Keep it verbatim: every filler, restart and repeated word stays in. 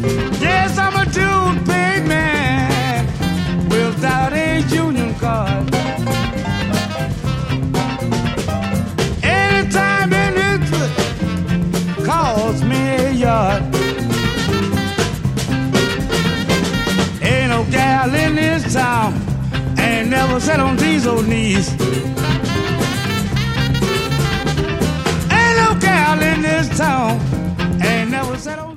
Yes, I'm a dude paid man without a union card. Anytime in it calls me a yard. Ain't no gal in this town ain't never sat on these old knees. Ain't no gal in this town ain't never sat on